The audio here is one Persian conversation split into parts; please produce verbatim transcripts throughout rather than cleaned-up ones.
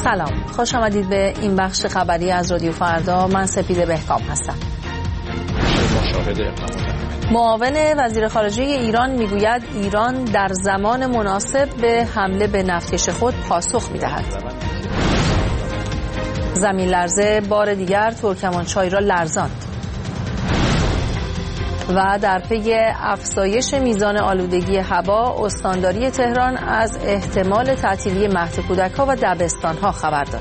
سلام، خوش آمدید به این بخش خبری از رادیو فردا. من سپیده بهکام هستم. معاون وزیر خارجه ایران میگوید ایران در زمان مناسب به حمله به نفتکش خود پاسخ میدهد. زمین لرزه بار دیگر ترکمانچای را لرزاند. و در پی افزایش میزان آلودگی هوا، استانداری تهران از احتمال تعطیلی مهد کودک‌ها و دبستان‌ها خبر داد.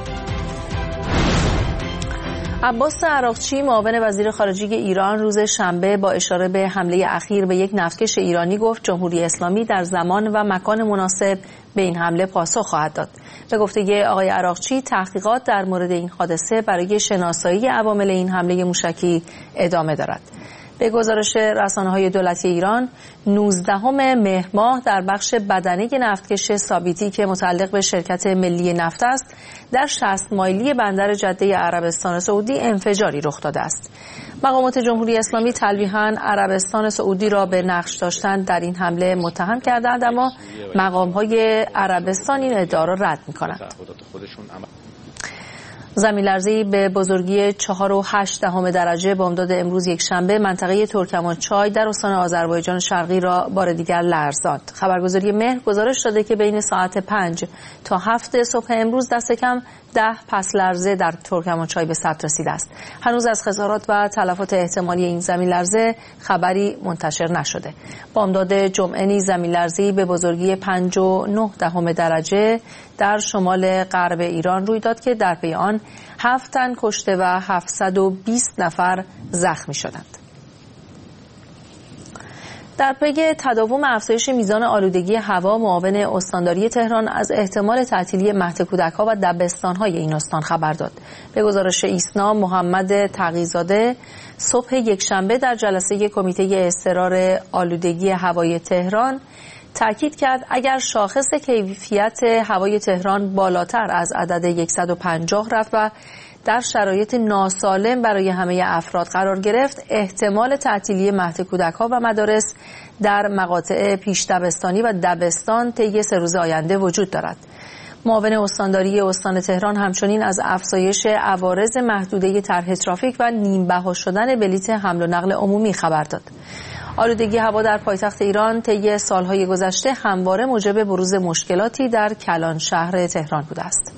عباس عراقچی معاون وزیر خارجه ایران روز شنبه با اشاره به حمله اخیر به یک نفتکش ایرانی گفت جمهوری اسلامی در زمان و مکان مناسب به این حمله پاسخ خواهد داد. به گفته آقای عراقچی، تحقیقات در مورد این حادثه برای شناسایی عوامل این حمله موشکی ادامه دارد. به گزارش رسانه‌های دولتی ایران، نوزدهم مهر ماه در بخش بدنه نفتکش ثابتی که متعلق به شرکت ملی نفت است، در شصت مایلی بندر جده عربستان سعودی انفجاری رخ داده است. مقامات جمهوری اسلامی تلویحاً عربستان سعودی را به نقش داشتن در این حمله متهم کردند، اما مقام‌های عربستان این ادعا را رد می‌کنند. زمین لرزه‌ای به بزرگی چهار و هشت دهم درجه بامداد امروز یک شنبه منطقه ترکمانچای در استان آذربایجان شرقی را بار دیگر لرزاند. خبرگزاری مهر گزارش داده که بین ساعت پنج تا هفت صبح امروز دست کم ده پس لرزه در ترکمانچای به ثبت رسیده است. هنوز از خسارات و تلفات احتمالی این زمین لرزه خبری منتشر نشده. بامداد جمعه نیز زمین لرزه‌ای به بزرگی پنج و نه دهم درجه در شمال غرب ایران روی داد که در پی آن هفت تن کشته و هفتصد و بیست نفر زخمی شدند. در پی تداوم افزایش میزان آلودگی هوا، معاون استانداری تهران از احتمال تعطیلی مهد کودک‌ها و دبستان‌های این استان خبر داد. به گزارش ایسنا، محمد تقی‌زاده صبح یکشنبه در جلسه کمیته اضطرار آلودگی هوای تهران تأکید کرد اگر شاخص کیفیت هوای تهران بالاتر از عدد صد و پنجاه رفت و در شرایط ناسالم برای همه افراد قرار گرفت، احتمال تعطیلی مهد کودک‌ها و مدارس در مقاطع پیش دبستانی و دبستان طی سه روز آینده وجود دارد. معاون استانداری استان تهران همچنین از افزایش عوارض محدوده طرح ترافیک و نیم‌بها شدن بلیت حمل و نقل عمومی خبر داد. آلودگی هوا در پایتخت ایران طی سالهای گذشته همواره موجب بروز مشکلاتی در کلان شهر تهران بوده است.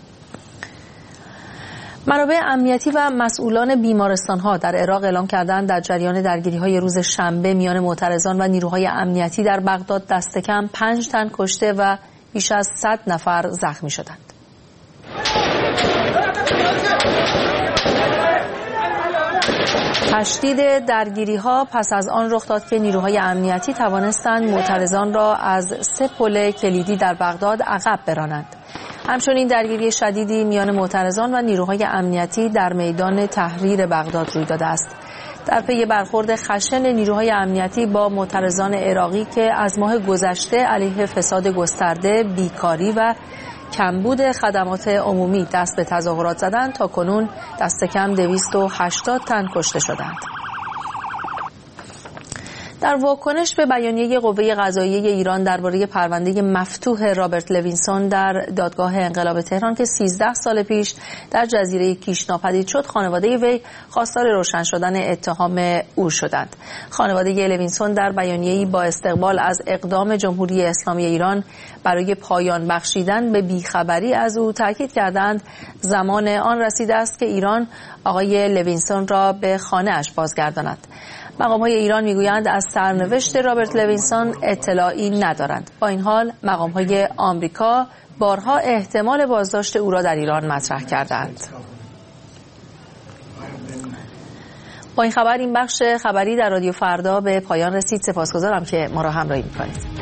منابع امنیتی و مسئولان بیمارستان‌ها در عراق اعلام کردند در جریان درگیری‌های روز شنبه میان معترضان و نیروهای امنیتی در بغداد دست کم پنج تن کشته و بیش از صد نفر زخمی شدند. تشدید درگیری‌ها پس از آن رخ داد که نیروهای امنیتی توانستند معترضان را از سه پل کلیدی در بغداد عقب برانند. همچنین درگیری شدیدی میان معترضان و نیروهای امنیتی در میدان تحریر بغداد روی داده است. در پی برخورد خشن نیروهای امنیتی با معترضان عراقی که از ماه گذشته علیه فساد گسترده، بیکاری و کمبود خدمات عمومی دست به تظاهرات زدند، تا کنون دست کم دویست و هشتاد تن کشته شدند. در واکنش به بیانیه قوه قضاییه ایران درباره پرونده مفتوح رابرت لوینسون در دادگاه انقلاب تهران که سیزده سال پیش در جزیره کیش ناپدید شد، خانواده وی خواستار روشن شدن اتهام او شدند. خانواده لوینسون در بیانیه‌ای با استقبال از اقدام جمهوری اسلامی ایران برای پایان بخشیدن به بیخبری از او تاکید کردند زمان آن رسیده است که ایران آقای لوینسون را به خانه‌اش بازگرداند. مقام‌های ایران میگویند از سرنوشت رابرت لوینسون اطلاعی ندارند. با این حال مقام‌های آمریکا بارها احتمال بازداشت او را در ایران مطرح کردند. با این خبر این بخش خبری در رادیو فردا به پایان رسید. سپاسگزارم که ما را همراهی می‌کنید.